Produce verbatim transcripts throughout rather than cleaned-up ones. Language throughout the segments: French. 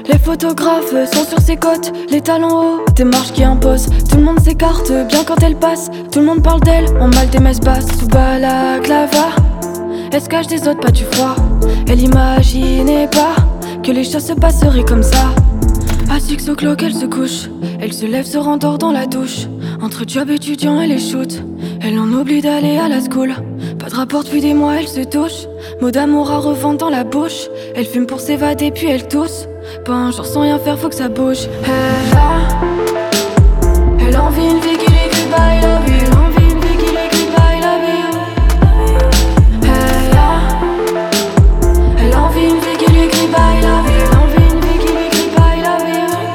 Les photographes sont sur ses côtes, les talons hauts, des marches qui imposent. Tout le monde s'écarte bien quand elle passe. Tout le monde parle d'elle, en mal des messes basses. Sous balaclava, elle se cache des autres, pas du froid. Elle imaginait pas que les choses se passeraient comme ça. À six o'clock elle se couche, elle se lève, se rendort dans la douche. Entre job étudiant et les shoots, elle en oublie d'aller à la school. Pas de rapport depuis des mois, elle se touche. Mots d'amour à revendre dans la bouche. Elle fume pour s'évader puis elle tousse. Pas un jour sans rien faire, faut que ça bouge. Elle a, elle envie une vie qui l'écrit by love you. Elle envie une vie qui l'écrit by love you. Elle a, elle envie une vie qui l'écrit by love you. Elle envie une vie qui l'écrit by love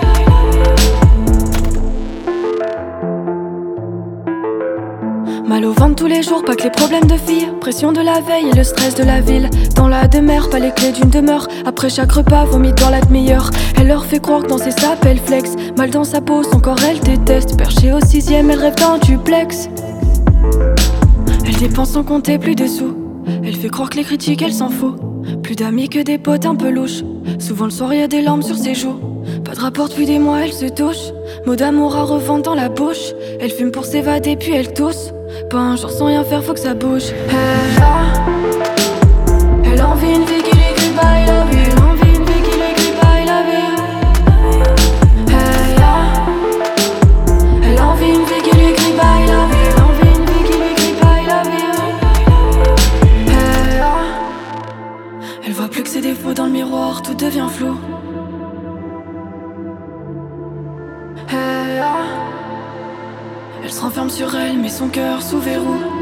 you. Mal au ventre tous les jours, pas que les problèmes de filles. Pression de la veille et le stress de la ville. Dans la demeure, pas les clés d'une demeure. Après chaque repas, vomit dans la demi-heure. Elle leur fait croire que dans ses sapes, elle flex. Mal dans sa peau, son corps, elle déteste. Perchée au sixième, elle rêve d'un duplex. Elle dépense sans compter plus de sous. Elle fait croire que les critiques, elle s'en fout. Plus d'amis que des potes un peu louches. Souvent le soir, y'a des larmes sur ses joues. Pas de rapport depuis des mois, elle se touche. Mots d'amour à revendre dans la bouche. Elle fume pour s'évader puis elle tousse. Pas un jour sans rien faire, faut que ça bouge. Elle a, elle envie une vie qui l'écrit by love you. Elle envie une vie qui l'écrit by love you. Elle a, elle envie une vie qui l'écrit by love you. Elle envie une vie qui l'écrit by love you. Elle a, elle voit plus que ses défauts dans le miroir, tout devient flou. Elle a, elle se renferme sur elle, met son cœur sous verrou.